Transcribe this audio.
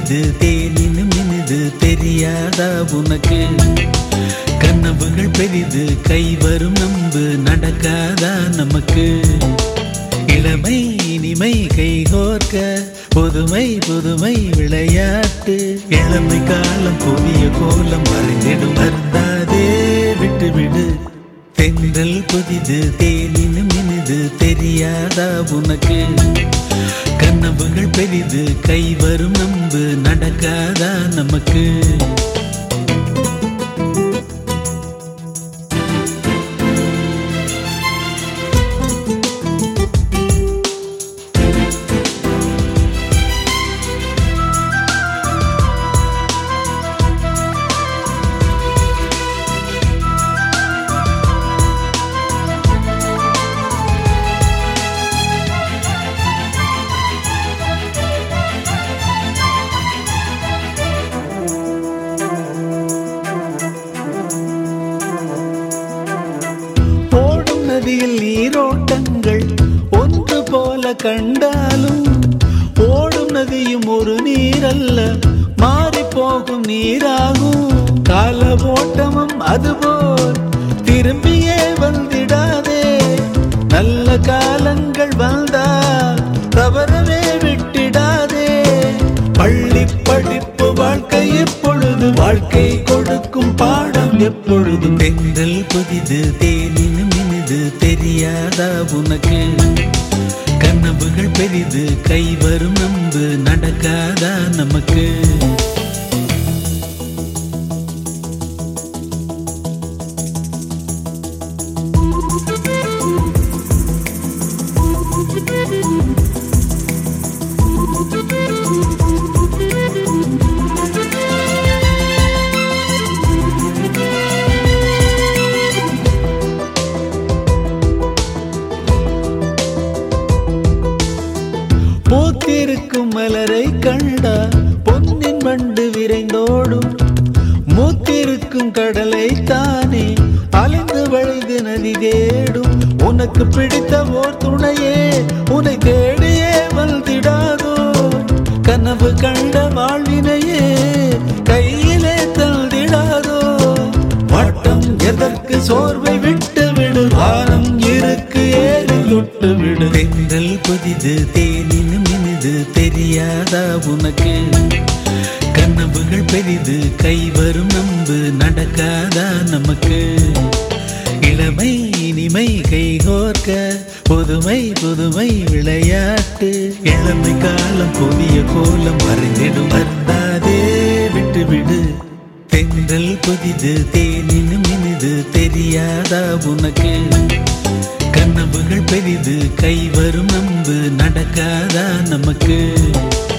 பெரிது தேனினும் இனிது தெரியாதா உனக்கு? கனவுகள் பெரிது கை வரும் நம்பு நடக்காதா நமக்கு? இளமை இனிமை கைகோர்க்க புதுமை புதுமை விளையாட்டு. இளமை காலம் புதிய கோலம் மறைந்திடும் வருந்தாதே விட்டுவிடு. தென்றல் புதிது தேனினும் இனிது தெரியாதா உனக்கு? கனவுகள் பெரிது கை வரும் நம்பு நடக்காதா நமக்கு? நதியில் நீரோட்டங்கள் ஒன்று போல கண்டாலும் ஓடும் நதியும் ஒரு நீரல்ல, மாறி போகும் நீராகும். கால ஓட்டமும் அதுபோல் திரும்பியே வந்திடாதே. நல்ல காலங்கள் வந்தால் தவறவே விட்டிடாதே. பள்ளி படிப்பு வாழ்க்கை எப்பொழுது, வாழ்க்கை கொடுக்கும் பாடம் எப்பொழுதும். தென்றல் புதிது தேனினும் இனிது தெரியாதா உனக்கு? கனவுகள் பெரிது கை வரும் நம்பு நடக்காதா நமக்கு? பூத்திருக்கும் மலரை கண்டா பொன்னின் வண்டு விரைந்தோடும். மூத்திருக்கும் கடலை தானே அலைந்து வழிந்து நதி தேடும். உனக்கு பிடித்த ஓர் துணையே உன்னை தேடியே வந்திடாதோ. கனவு கண்ட வாழ்வினையே கையிலே தந்திடாதோ. வட்டம் எதற்கு சோர்வை விட்டு விடு, வானம் இருக்கு ஏறி தொட்டு விடு. தென்றல் புதிது தேனினும் இனிது தெரியாதா உனக்கு? கனவுகள் பெரிது கை வரும் நம்பு நடக்காதா நமக்கு? இளமை இனிமை கைகோர்க்க புதுமை புதுமை விளையாட்டு. இளமை காலம் புதிய கோலம் மறைந்திடும் வருந்தாதே விட்டுவிடு. தென்றல் புதிது தேனினும் இனிது தெரியாதா உனக்கு? கனவுகள் பெரிது கை வரும் நம்பு நடக்காதா நமக்கு?